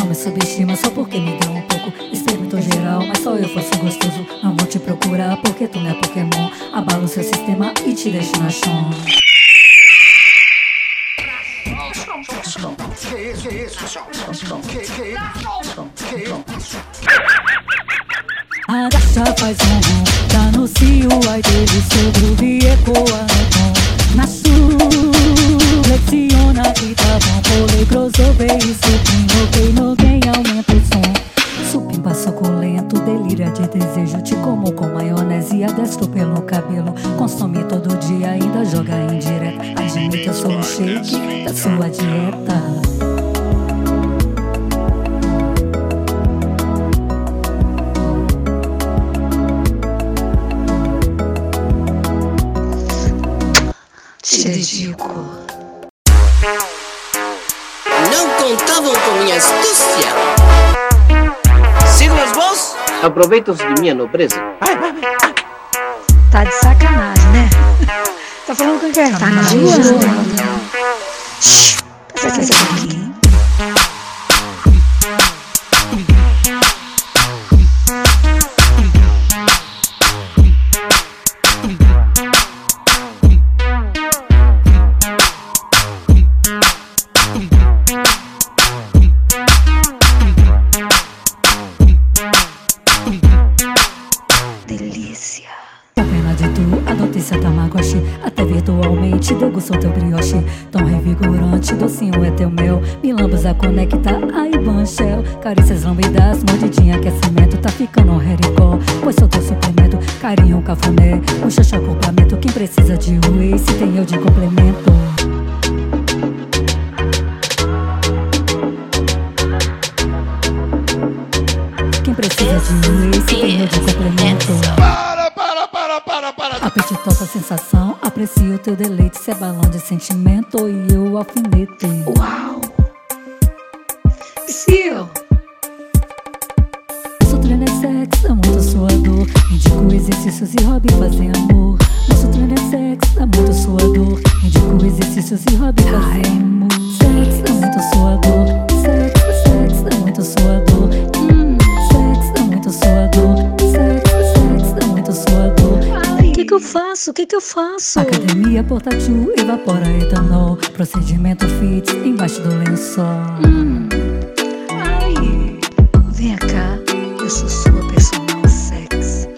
me subestima só porque me deu um pouco. Experimentou geral, mas só eu fosse gostoso. Não vou te procurar porque tu não é Pokémon. Abalo seu sistema e te deixo na chão. Agacha, faz ronron, tá no cio, ai dele, seu groove ecoa no tom. Na flexiona que tá bom, pole, crossover e supim, ok, no quem aumenta o som. Supim suculento, delírio de desejo, te como com maionese e adestro pelo cabelo. Consome todo dia, ainda joga indireta. Admite, eu sou o shake da sua dieta. Te dedico. Não contavam com minha astúcia. Siglas vós? Aproveitam-se de minha nobreza. Vai. Tá de sacanagem, né? Tá falando com quem? Tá na rua? Presta atenção aqui. Delícia. A pena de tu, a notícia Tamagotchi. Até virtualmente degustou teu brioche. Tão revigorante, docinho é teu mel. Me lambos a conecta, aí banchel. Carícias lambidas, mordidinha, aquecimento. Tá ficando hericó, pois sou teu suplemento. Carinho, cafuné, um xoxó complemento. Quem precisa de whey, se tem eu de complemento. Quem precisa de whey, se tem eu de complemento. Apetitosa sensação, aprecio o teu deleite. Cê é balão de sentimento e eu alfinetei. Uau! Psyu! Nosso treino é sexo, é muito suador. Indico exercícios e hobby fazer amor. Nosso treino é sexo, é muito suador. Indico exercícios e hobby fazer amor. Sexo é muito suador. Sexo é muito suador. Sexo é muito suador. Sexo é muito suador. Ai, o que eu faço? O que eu faço? Academia portátil, evapora etanol. Procedimento fit embaixo do lençol. Ai, vem cá, eu sou sua personal sex.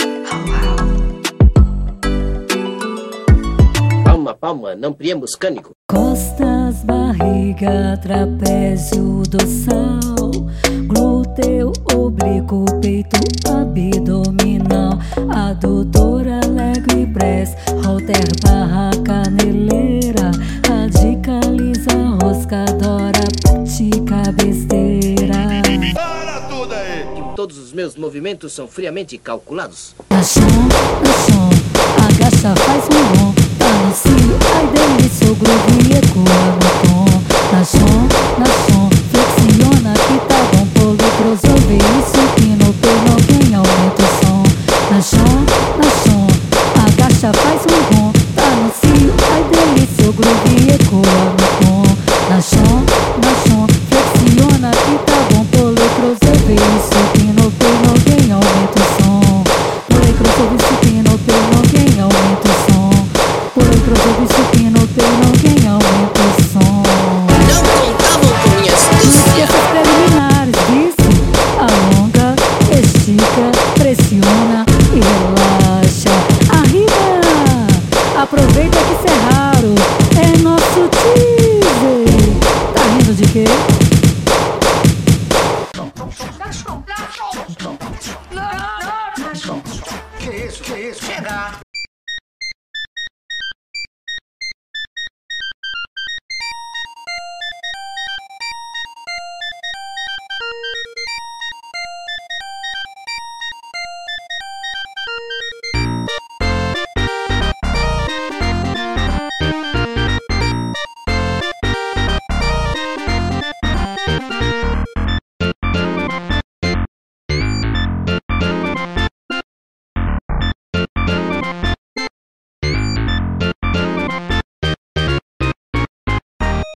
Palma, não priemos cânico. Costas, barriga, trapézio, dorsal, glúteo, oblíquo, peito, abdominal, adutora, lego e press, halter, barra, caneleira, radicaliza, roscadora, pratica, besteira. Para tudo aí! Todos os meus movimentos são friamente calculados. Na chão, agacha, faz um bom. Tá no cio, ai delícia, o groove ecoa no tom. Na chão, flexiona que tá bom. Polo, crossover e supino, pelo quem aumenta o som. Na chão, agacha, faz um bom. Tá no cio, ai delícia, o groove ecoa no tom. Na chão, flexiona que tá bom. Polo, crossover e supino, pelo quem aumenta o som. Polo, crossover e supino, pelo quem aumenta o som. Polo, crossover e supino, pelo quem aumenta o som. Não contavam com minha astúcia. Essas preliminares, disse? Alonga, estica, pressiona e relaxa. Arriba! Aproveita que isso é raro. É nosso teaser. Tá rindo de quê? Que isso? Chega!